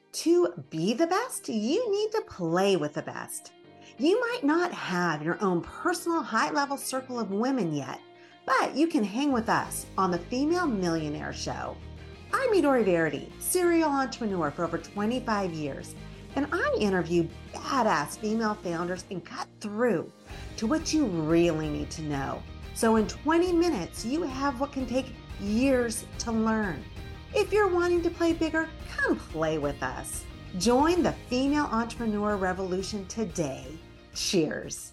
To be the best, you need to play with the best. You might not have your own personal high level circle of women yet, but you can hang with us on the Female Millionaire Show. I'm Midori Verity, serial entrepreneur for over 25 years, and I interview badass female founders and cut through to what you really need to know. So in 20 minutes, you have what can take years to learn. If you're wanting to play bigger, come play with us. Join the female entrepreneur revolution today. Cheers.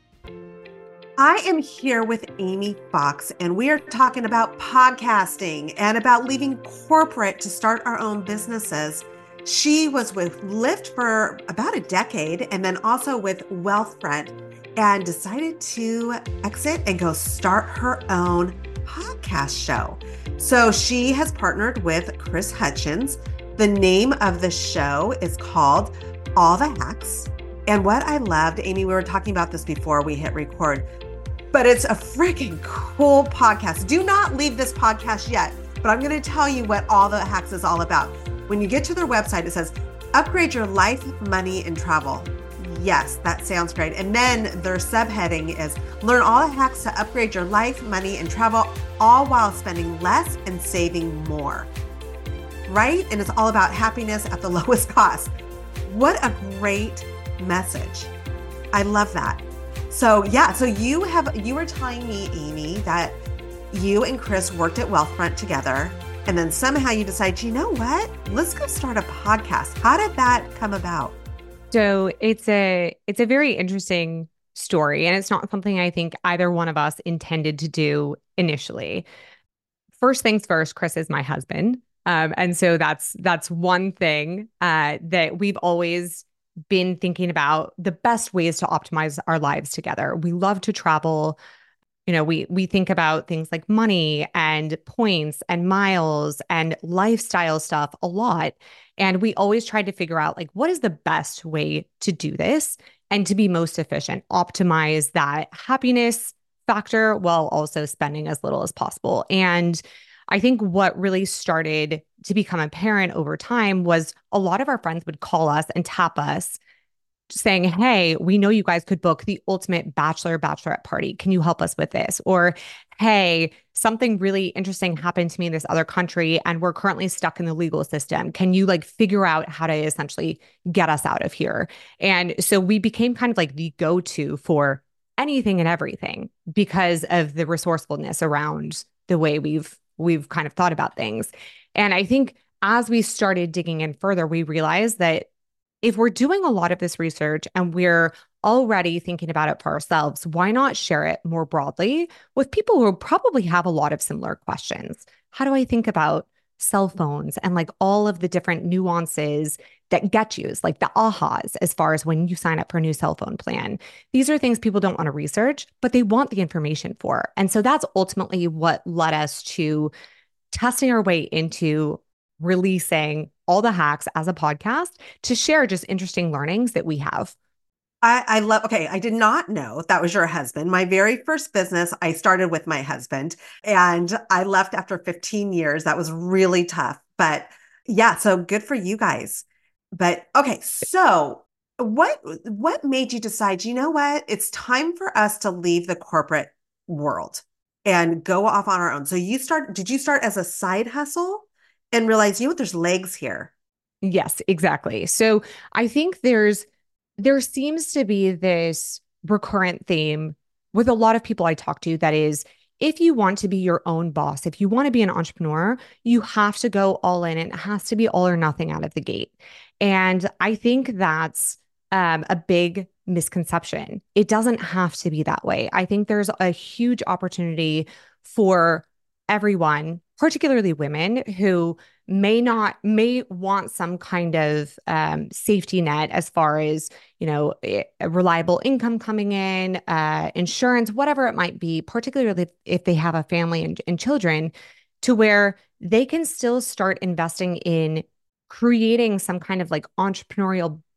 I am here with Amy Fox, and we are talking about podcasting and about leaving corporate to start our own businesses. She was with Lyft for about a decade and then also with Wealthfront and decided to exit and go start her own podcast show. So she has partnered with Chris Hutchins. The name of the show is called All the Hacks. And what I loved, Amy, we were talking about this before we hit record, but it's a freaking cool podcast. Do not leave this podcast yet, but I'm going to tell you what All the Hacks is all about. When you get to their website, it says, upgrade your life, money, and travel. Yes, that sounds great. And then their subheading is learn all the hacks to upgrade your life, money, and travel, all while spending less and saving more. Right? And it's all about happiness at the lowest cost. What a great message. I love that. So yeah, so you were telling me, Amy, that you and Chris worked at Wealthfront together, and then somehow you decided, you know what? Let's go start a podcast. How did that come about? So it's a very interesting story, and it's not something I think either one of us intended to do initially. First things first, Chris is my husband, and so that's one thing that we've always been thinking about the best ways to optimize our lives together. We love to travel. We think about things like money and points and miles and lifestyle stuff a lot. And we always tried to figure out like what is the best way to do this and to be most efficient, optimize that happiness factor while also spending as little as possible. And I think what really started to become apparent over time was a lot of our friends would call us and tap us saying, hey, we know you guys could book the ultimate bachelorette party. Can you help us with this? Or, hey, something really interesting happened to me in this other country and we're currently stuck in the legal system. Can you like figure out how to essentially get us out of here? And so we became kind of like the go-to for anything and everything because of the resourcefulness around the way we've kind of thought about things. And I think as we started digging in further, we realized that if we're doing a lot of this research and we're already thinking about it for ourselves, why not share it more broadly with people who probably have a lot of similar questions? How do I think about cell phones and like all of the different nuances that get used, like the ahas, as far as when you sign up for a new cell phone plan? These are things people don't want to research, but they want the information for. And so that's ultimately what led us to testing our way into releasing All the Hacks as a podcast to share just interesting learnings that we have. I love, okay, I did not know that was your husband. My very first business, I started with my husband and I left after 15 years. That was really tough. But yeah, so good for you guys. But okay, so what made you decide, you know what? It's time for us to leave the corporate world and go off on our own. So did you start as a side hustle and realize, you know what, there's legs here? Yes, exactly. So I think there seems to be this recurrent theme with a lot of people I talk to that is if you want to be your own boss, if you want to be an entrepreneur, you have to go all in and it has to be all or nothing out of the gate. And I think that's a big misconception. It doesn't have to be that way. I think there's a huge opportunity for everyone, particularly women who may want some kind of safety net as far as a reliable income coming in, insurance, whatever it might be, particularly if they have a family and children, to where they can still start investing in creating some kind of like entrepreneurial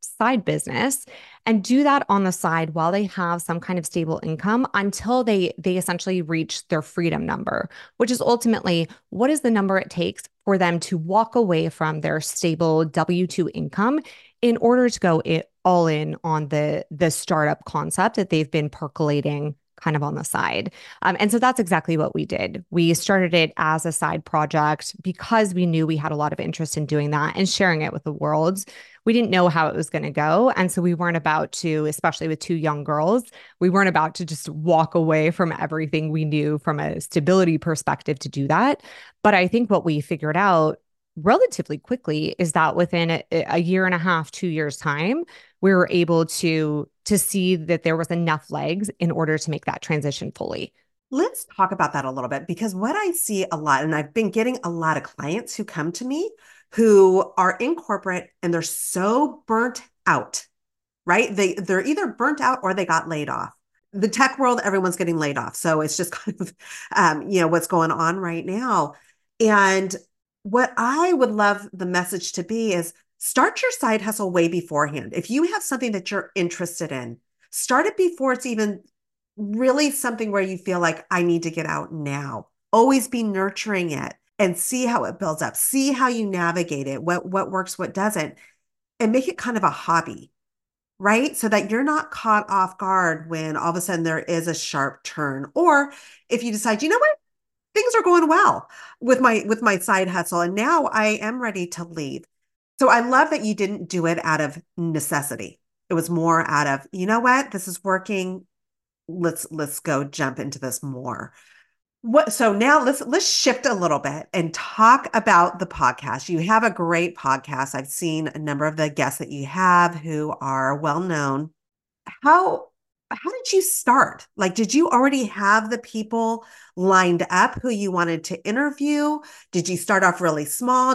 side business and do that on the side while they have some kind of stable income until they essentially reach their freedom number, which is ultimately what is the number it takes for them to walk away from their stable W-2 income in order to go all in on the startup concept that they've been percolating kind of on the side. And so that's exactly what we did. We started it as a side project because we knew we had a lot of interest in doing that and sharing it with the world. We didn't know how it was going to go. And so we weren't about to, especially with two young girls, we weren't about to just walk away from everything we knew from a stability perspective to do that. But I think what we figured out relatively quickly is that within a year and a half, 2 years time, we were able to see that there was enough legs in order to make that transition fully. Let's talk about that a little bit because what I see a lot, and I've been getting a lot of clients who come to me who are in corporate and they're so burnt out, right? They're either burnt out or they got laid off. The tech world, everyone's getting laid off. So it's just kind of, what's going on right now. And what I would love the message to be is start your side hustle way beforehand. If you have something that you're interested in, start it before it's even really something where you feel like I need to get out now. Always be nurturing it and see how it builds up. See how you navigate it, what works, what doesn't, and make it kind of a hobby, right? So that you're not caught off guard when all of a sudden there is a sharp turn. Or if you decide, you know what, things are going well with my side hustle, and now I am ready to leave. So I love that you didn't do it out of necessity. It was more out of, you know what, this is working. Let's go jump into this more. So now let's shift a little bit and talk about the podcast. You have a great podcast. I've seen a number of the guests that you have who are well known. How did you start? Like, did you already have the people lined up who you wanted to interview? Did you start off really small?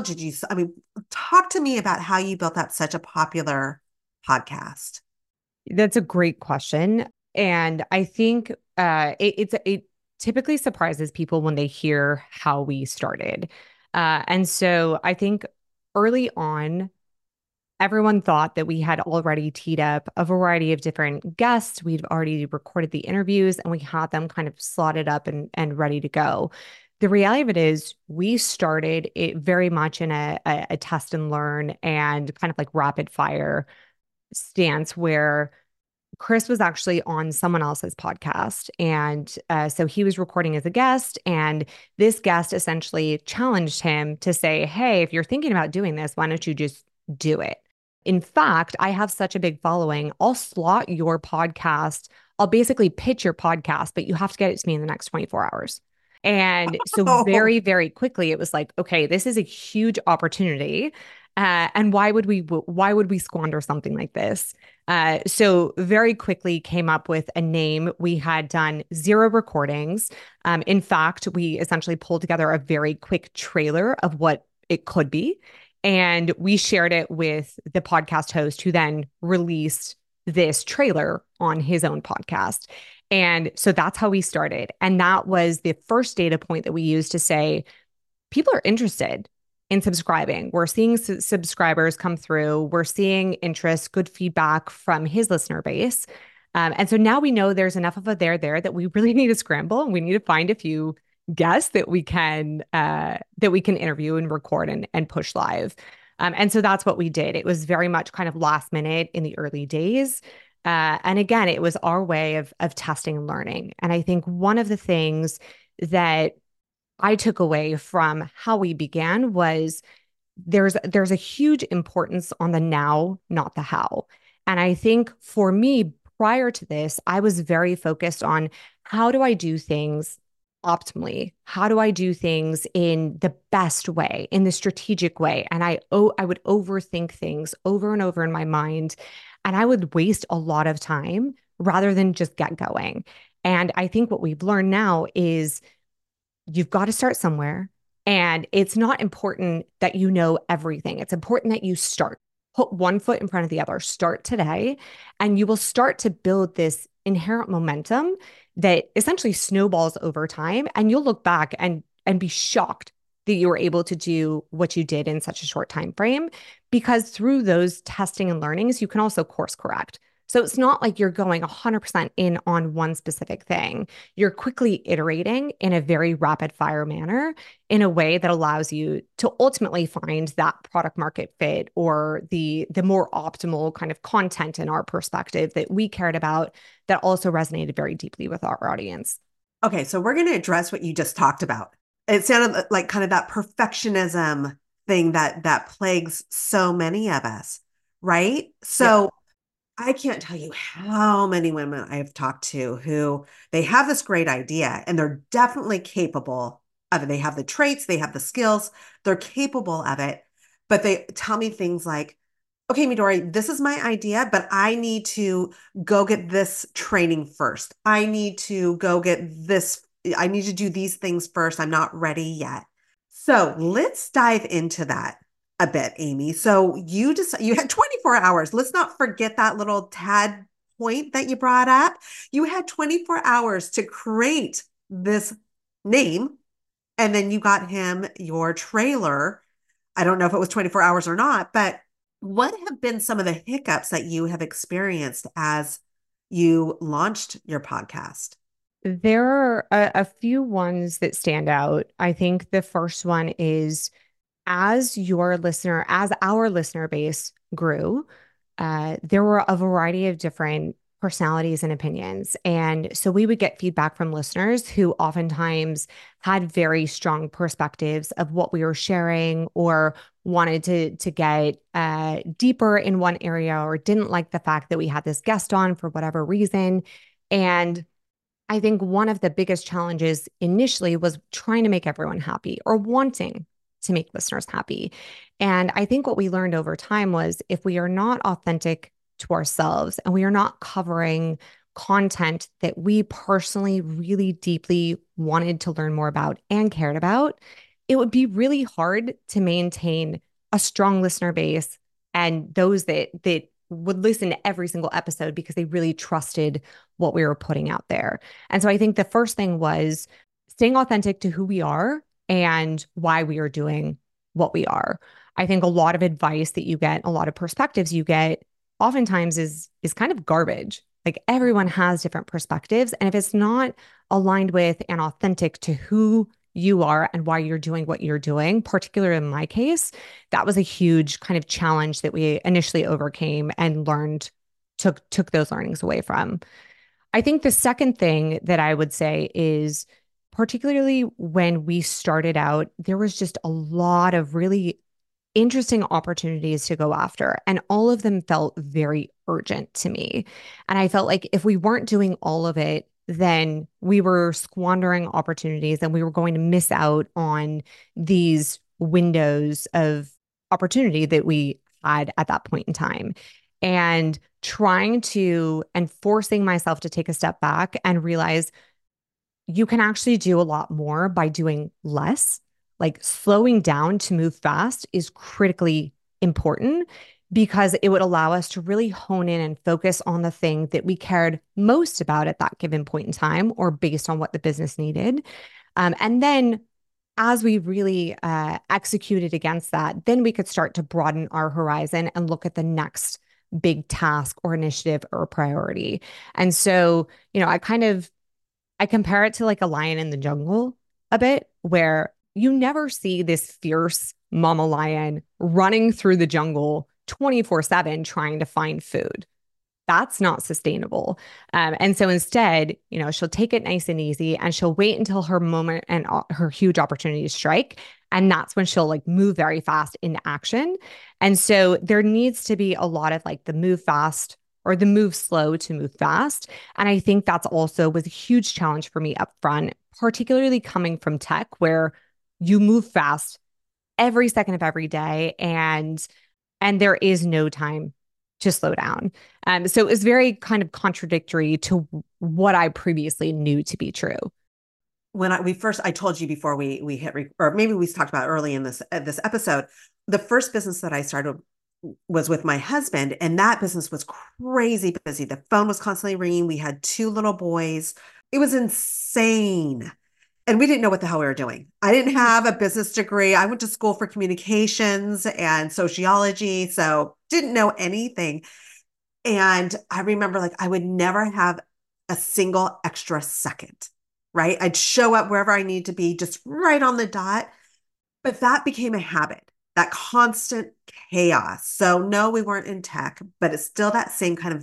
Talk to me about how you built up such a popular podcast. That's a great question. And I think it typically surprises people when they hear how we started. And so I think early on, everyone thought that we had already teed up a variety of different guests. We'd already recorded the interviews and we had them kind of slotted up and ready to go. The reality of it is we started it very much in a test and learn and kind of like rapid fire stance where Chris was actually on someone else's podcast. And so he was recording as a guest. And this guest essentially challenged him to say, hey, if you're thinking about doing this, why don't you just do it? In fact, I have such a big following. I'll slot your podcast. I'll basically pitch your podcast, but you have to get it to me in the next 24 hours. And so Oh, very, very quickly, it was like, okay, this is a huge opportunity. And why would we squander something like this? So very quickly came up with a name. We had done 0 recordings. In fact, we essentially pulled together a very quick trailer of what it could be. And we shared it with the podcast host who then released this trailer on his own podcast. And so that's how we started. And that was the first data point that we used to say, people are interested in subscribing. We're seeing subscribers come through. We're seeing interest, good feedback from his listener base. And so now we know there's enough of a there that we really need to scramble and we need to find a few guests that we can interview and record and push live. And so that's what we did. It was very much kind of last minute in the early days. And again, it was our way of testing and learning. And I think one of the things that I took away from how we began was there's a huge importance on the now, not the how. And I think for me, prior to this, I was very focused on how do I do things optimally? How do I do things in the best way, in the strategic way? And I would overthink things over and over in my mind, and I would waste a lot of time rather than just get going. And I think what we've learned now is you've got to start somewhere. And it's not important that you know everything. It's important that you start. Put one foot in front of the other. Start today, and you will start to build this inherent momentum that essentially snowballs over time. And you'll look back and be shocked that you were able to do what you did in such a short time frame, because through those testing and learnings, you can also course correct. So it's not like you're going 100% in on one specific thing. You're quickly iterating in a very rapid fire manner in a way that allows you to ultimately find that product market fit or the more optimal kind of content in our perspective that we cared about that also resonated very deeply with our audience. Okay, so we're going to address what you just talked about. It sounded like kind of that perfectionism thing that plagues so many of us, right? Yep. So I can't tell you how many women I've talked to who they have this great idea and they're definitely capable of it. They have the traits, they have the skills, they're capable of it, but they tell me things like, okay, Midori, this is my idea, but I need to go get this training first. I need to go get this. I need to do these things first. I'm not ready yet. So let's dive into that a bit, Amy. So you had 24 hours. Let's not forget that little tad point that you brought up. You had 24 hours to create this name, and then you got him your trailer. I don't know if it was 24 hours or not, but what have been some of the hiccups that you have experienced as you launched your podcast? There are a few ones that stand out. I think the first one is as our listener base grew, there were a variety of different personalities and opinions. And so we would get feedback from listeners who oftentimes had very strong perspectives of what we were sharing or wanted to get deeper in one area or didn't like the fact that we had this guest on for whatever reason. And I think one of the biggest challenges initially was trying to make everyone happy or wanting to make listeners happy. And I think what we learned over time was if we are not authentic to ourselves and we are not covering content that we personally really deeply wanted to learn more about and cared about, it would be really hard to maintain a strong listener base and those that would listen to every single episode because they really trusted what we were putting out there. And so I think the first thing was staying authentic to who we are and why we are doing what we are. I think a lot of advice that you get, a lot of perspectives you get, oftentimes is kind of garbage. Like everyone has different perspectives, and if it's not aligned with and authentic to who you are and why you're doing what you're doing, particularly in my case, that was a huge kind of challenge that we initially overcame and learned took those learnings away from. I think the second thing that I would say is particularly when we started out, there was just a lot of really interesting opportunities to go after. And all of them felt very urgent to me. And I felt like if we weren't doing all of it, then we were squandering opportunities and we were going to miss out on these windows of opportunity that we had at that point in time. And trying to and forcing myself to take a step back and realize you can actually do a lot more by doing less. Like slowing down to move fast is critically important because it would allow us to really hone in and focus on the thing that we cared most about at that given point in time or based on what the business needed. And then as we really executed against that, then we could start to broaden our horizon and look at the next big task or initiative or priority. And so, I compare it to like a lion in the jungle a bit, where you never see this fierce mama lion running through the jungle 24/7 trying to find food. That's not sustainable. And so instead, she'll take it nice and easy and she'll wait until her moment and her huge opportunity to strike. And that's when she'll like move very fast into action. And so there needs to be a lot of like the move fast or the move slow to move fast. And I think that's also was a huge challenge for me up front, particularly coming from tech where you move fast every second of every day and there is no time to slow down. So it was very kind of contradictory to what I previously knew to be true. When I told you before we hit or maybe we talked about early in this episode, the first business that I started was with my husband, and that business was crazy busy. The phone was constantly ringing. We had two little boys. It was insane. And we didn't know what the hell we were doing. I didn't have a business degree. I went to school for communications and sociology, so didn't know anything. And I remember like I would never have a single extra second, right? I'd show up wherever I need to be, just right on the dot. But that became a habit, that constant chaos. So no, we weren't in tech, but it's still that same kind of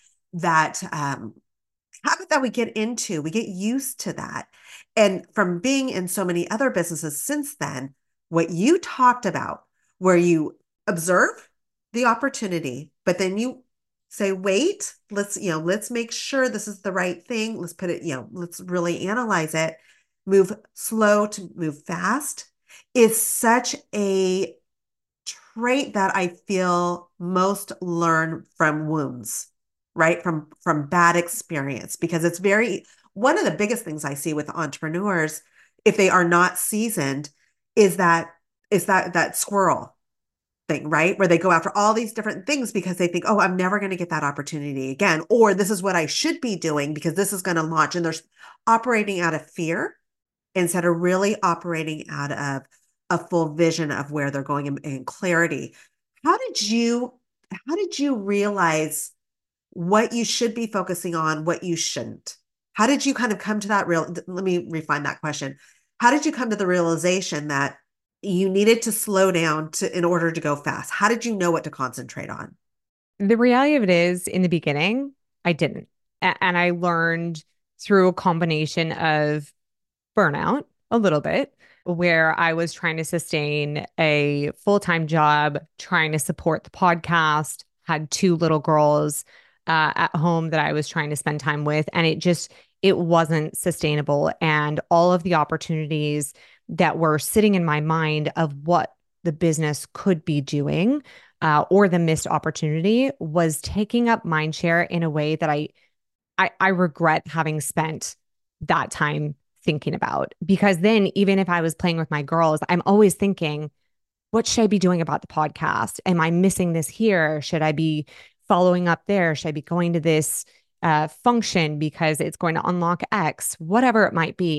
that habit that we get into. We get used to that. And from being in so many other businesses since then, what you talked about, where you observe the opportunity, but then you say, wait, let's make sure this is the right thing. Let's put it, let's really analyze it, move slow to move fast is such a trait that I feel most learn from wounds, right? From bad experience, because it's very one of the biggest things I see with entrepreneurs, if they are not seasoned, is that squirrel thing, right? Where they go after all these different things because they think, oh, I'm never going to get that opportunity again, or this is what I should be doing because this is going to launch, and they're operating out of fear instead of really operating out of a full vision of where they're going and clarity. How did you how did you realize what you should be focusing on, what you shouldn't? How did you kind of come to that real let me refine that question. How did you come to the realization that you needed to slow down to in order to go fast? How did you know what to concentrate on? The reality of it is, in the beginning, I didn't. And I learned through a combination of burnout a little bit, where I was trying to sustain a full-time job, trying to support the podcast, had two little girls at home that I was trying to spend time with, and it wasn't sustainable. And all of the opportunities that were sitting in my mind of what the business could be doing, or the missed opportunity was taking up mind share in a way that I regret having spent that time thinking about. Because then, even if I was playing with my girls, I'm always thinking, what should I be doing about the podcast? Am I missing this here? Should I be following up there? Should I be going to this function because it's going to unlock X, whatever it might be?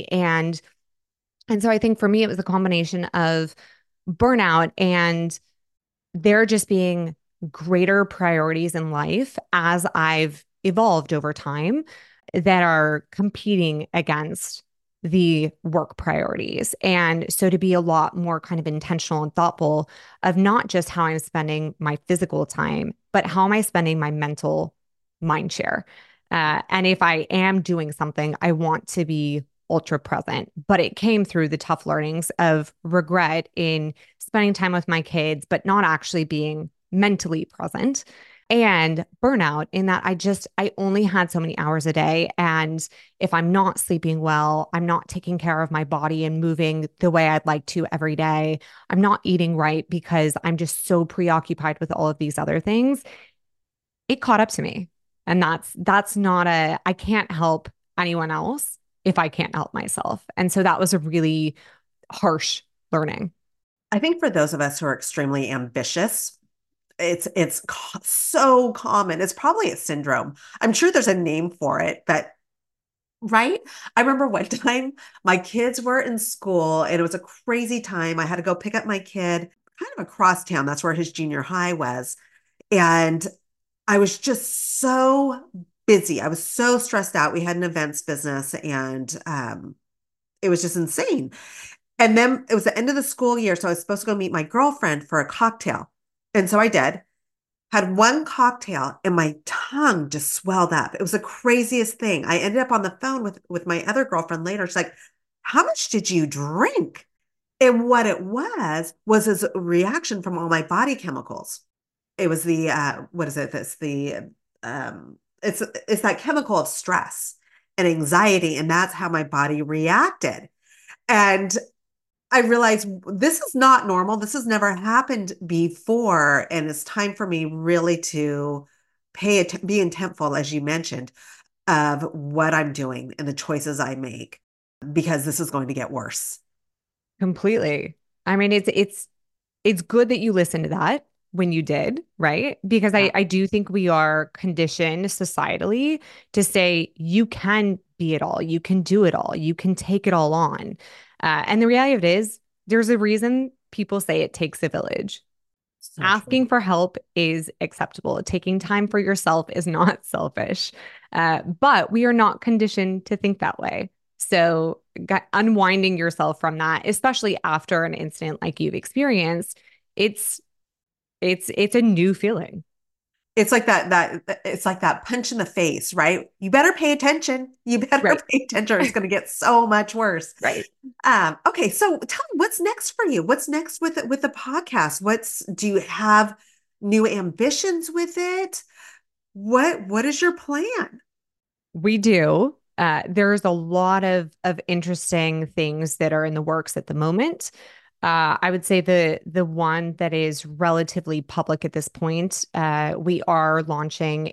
And so I think for me, it was a combination of burnout and there just being greater priorities in life as I've evolved over time that are competing against the work priorities. And so to be a lot more kind of intentional and thoughtful of not just how I'm spending my physical time, but how am I spending my mental mind share? And if I am doing something, I want to be ultra present. But it came through the tough learnings of regret in spending time with my kids, but not actually being mentally present and burnout in that I only had so many hours a day. And if I'm not sleeping well, I'm not taking care of my body and moving the way I'd like to every day. I'm not eating right because I'm just so preoccupied with all of these other things. It caught up to me. And that's not a I can't help anyone else if I can't help myself. And so that was a really harsh learning. I think for those of us who are extremely ambitious, it's so common. It's probably a syndrome. I'm sure there's a name for it, but right? I remember one time my kids were in school and it was a crazy time. I had to go pick up my kid kind of across town. That's where his junior high was. And I was just so busy. I was so stressed out. We had an events business and it was just insane. And then it was the end of the school year. So I was supposed to go meet my girlfriend for a cocktail. And so I did, had one cocktail and my tongue just swelled up. It was the craziest thing. I ended up on the phone with my other girlfriend later. She's like, how much did you drink? And what it was his reaction from all my body chemicals. It was the what is it? It's the it's that chemical of stress and anxiety, and that's how my body reacted. And I realized this is not normal. This has never happened before. And it's time for me really to be intentful, as you mentioned, of what I'm doing and the choices I make, because this is going to get worse. Completely. I mean, it's good that you listened to that when you did, right? Because Yeah. I do think we are conditioned societally to say you can be it all. You can do it all. You can take it all on. And the reality of it is, there's a reason people say it takes a village. So true. Asking for help is acceptable. Taking time for yourself is not selfish. But we are not conditioned to think that way. So, unwinding yourself from that, especially after an incident like you've experienced, it's it's a new feeling. It's like that punch in the face, right? You better pay attention. You better Right. pay attention or it's going to get so much worse. Right. Okay, so tell me what's next for you? What's next with the podcast? Do you have new ambitions with it? What is your plan? We do. There's a lot of interesting things that are in the works at the moment. I would say the one that is relatively public at this point, we are launching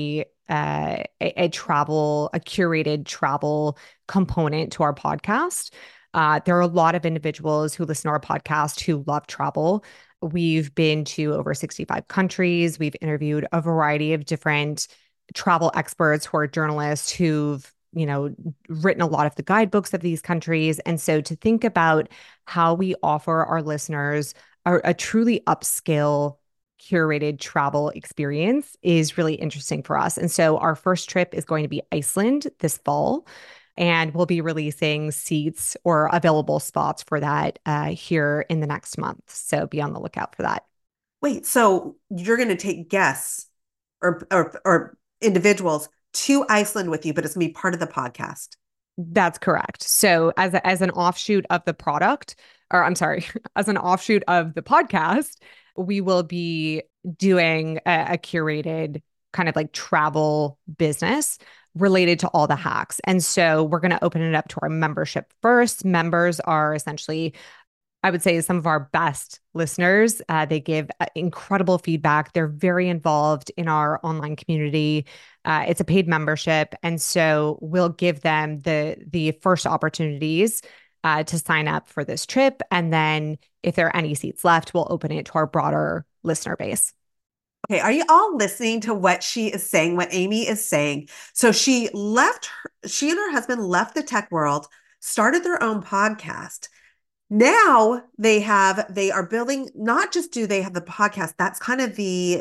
a travel, a curated travel component to our podcast. There are a lot of individuals who listen to our podcast who love travel. We've been to over 65 countries. We've interviewed a variety of different travel experts who are journalists who've written a lot of the guidebooks of these countries. And so to think about how we offer our listeners a truly upscale curated travel experience is really interesting for us. And so our first trip is going to be Iceland this fall. And we'll be releasing seats or available spots for that here in the next month. So be on the lookout for that. Wait, so you're going to take guests or individuals to Iceland with you, but it's going to be part of the podcast. That's correct. So as an offshoot of the product, or I'm sorry, as an offshoot of the podcast, we will be doing a curated kind of like travel business related to all the hacks. And so we're going to open it up to our membership first. Members are essentially, I would say, some of our best listeners. They give incredible feedback. They're very involved in our online community. It's a paid membership, and so we'll give them the first opportunities to sign up for this trip, and then if there are any seats left, we'll open it to our broader listener base. Okay, are you all listening to what she is saying, what Amy is saying? So she and her husband left the tech world, started their own podcast. Now they are building, not just do they have the podcast, that's kind of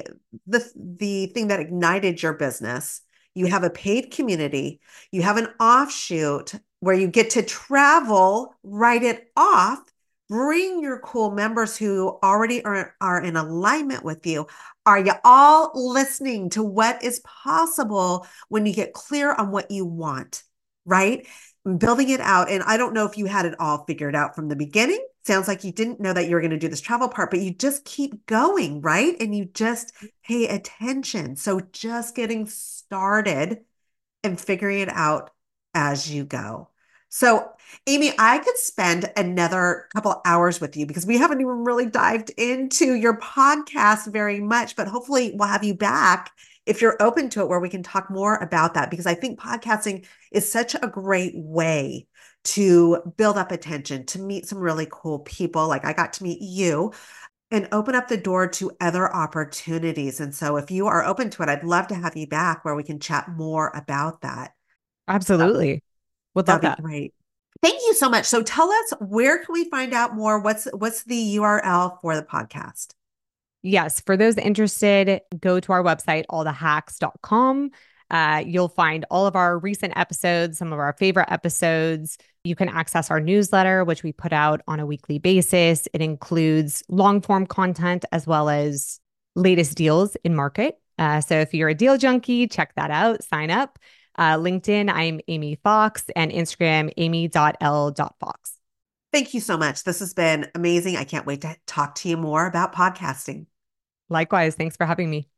the thing that ignited your business. You have a paid community, you have an offshoot where you get to travel, write it off, bring your cool members who already are in alignment with you. Are you all listening to what is possible when you get clear on what you want, right? Building it out. And I don't know if you had it all figured out from the beginning. Sounds like you didn't know that you were going to do this travel part, but you just keep going, right? And you just pay attention. So just getting started and figuring it out as you go. So, Amy, I could spend another couple hours with you because we haven't even really dived into your podcast very much, but hopefully we'll have you back if you're open to it where we can talk more about that because I think podcasting is such a great way to build up attention, to meet some really cool people. Like I got to meet you and open up the door to other opportunities. And so if you are open to it, I'd love to have you back where we can chat more about that. Absolutely. Would love That'd be that. great. Thank you so much. So tell us, where can we find out more? What's the URL for the podcast? Yes, for those interested, go to our website, allthehacks.com. You'll find all of our recent episodes, some of our favorite episodes. You can access our newsletter, which we put out on a weekly basis. It includes long form content as well as latest deals in market. So if you're a deal junkie, check that out, sign up. LinkedIn, I'm Amy Fox, and Instagram, amy.l.fox. Thank you so much. This has been amazing. I can't wait to talk to you more about podcasting. Likewise, thanks for having me.